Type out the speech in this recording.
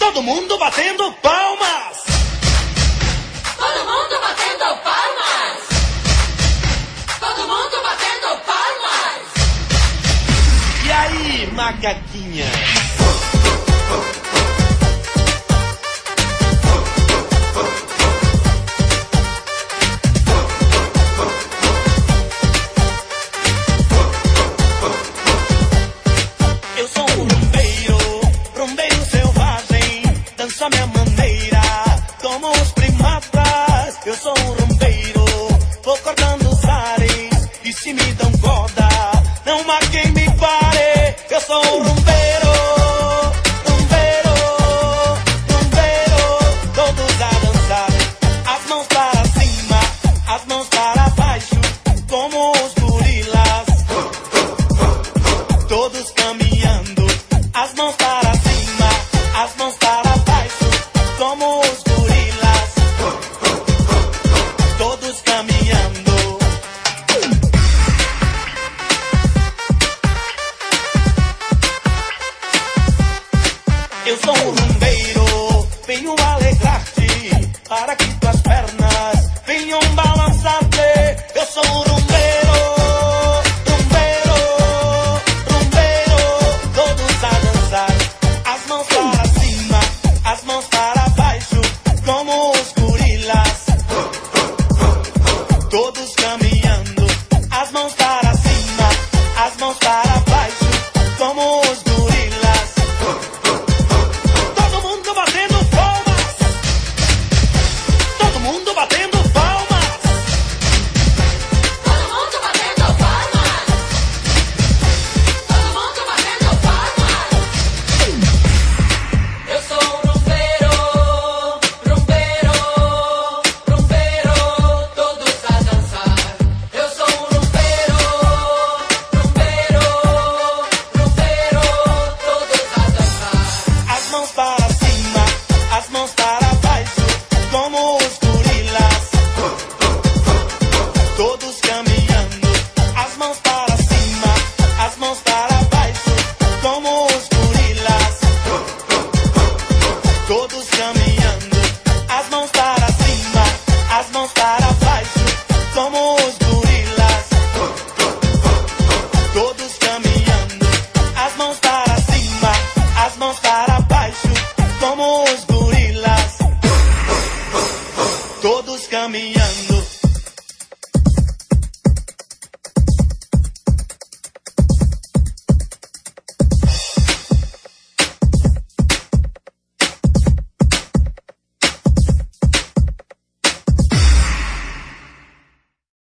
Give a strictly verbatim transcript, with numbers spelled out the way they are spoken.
Todo mundo batendo palmas. Todo mundo batendo palmas. Todo mundo batendo palmas. E aí, macaquinha? Eu sou um rumbeiro, rumbeiro selvagem, danço a minha maneira, como os primatas. Eu sou um rumbeiro, vou cortando os ares, e se me dão corda, não há quem me pare. Eu sou um rumbeiro, rumbeiro, rumbeiro, todos a dançar, as mãos para cima, as mãos para baixo, como os gorilas, todos caminhando, as mãos para cima, as mãos para baixo, como os gorilas, todos caminhando. Eu sou um rumbeiro, venho alegrar-te, para que tuas pernas venham balançar-te. Eu sou um rumbeiro, rumbeiro, rumbeiro, todos a dançar, as mãos para cima, as mãos para baixo, como os gorilas, todos caminhando, as mãos para cima, as mãos para baixo, como os gorilas, todo mundo batendo palmas, todo mundo batendo palmas. Todo mundo batendo palmas. Todo mundo batendo palmas. Eu sou um rumbeiro, rumbeiro, rumbeiro, todos a dançar. Eu sou um rumbeiro, rumbeiro, rumbeiro, todos a dançar. As mãos para cima, as mãos para baixo, como os gorilas, todos caminhando, as mãos para cima, as mãos para baixo, como os gorilas, todos caminhando, as mãos para cima, as mãos para baixo, como os gorilas, todos caminhando, as mãos para cima, as mãos para baixo, como os gorilas, todos caminhando.